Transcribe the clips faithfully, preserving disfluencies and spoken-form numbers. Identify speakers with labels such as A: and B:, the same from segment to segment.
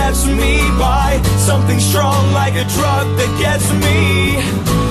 A: gets me by, something strong like a drug that gets me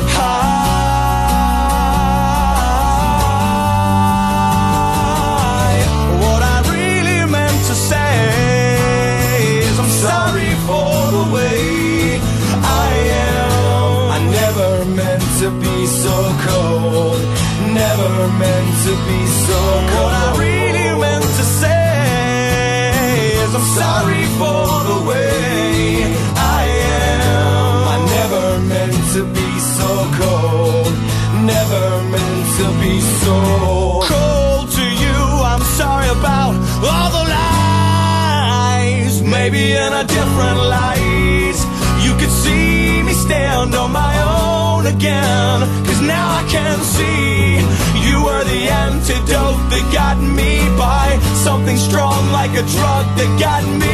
A: high. What I really meant to say is I'm sorry for the way I am. I never meant to be so cold, never meant to be so cold. What I really meant to say is I'm sorry for the way I am. I never meant to be so cold, never meant to be so cold to you. I'm sorry about all the lies. Maybe in a different light you could see me stand on my own again. Cause now I can see you were the antidote that got me by, something strong like a drug that got me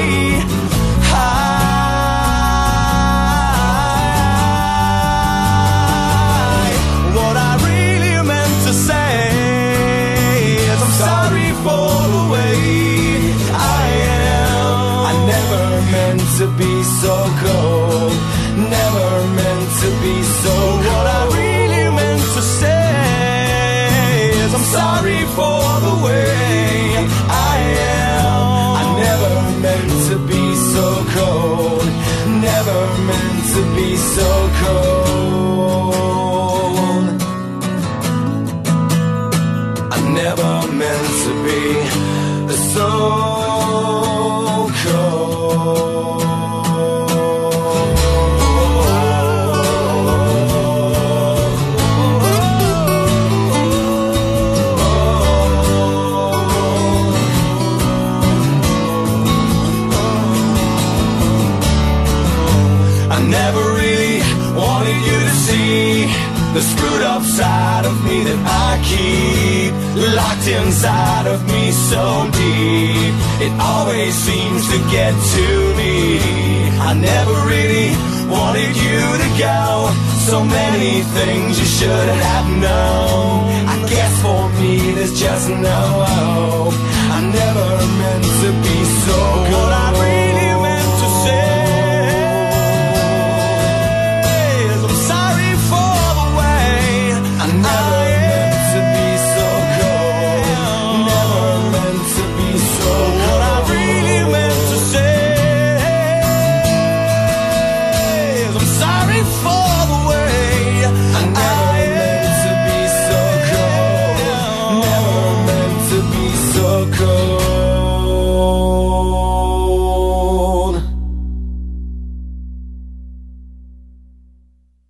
A: high. What I really meant to say is I'm sorry for the way I am. I never meant to be so cold, never meant to be so cold. What I really meant to say is I'm sorry for the way I am. I never meant to be so cold, never meant to be so cold. I never meant to be so cold. I never really wanted you to see the screwed up side of me that I keep locked inside of me so deep. It always seems to get to me. I never really wanted you to go. So many things you should have known. I guess for me there's just no hope. I never meant to be so good.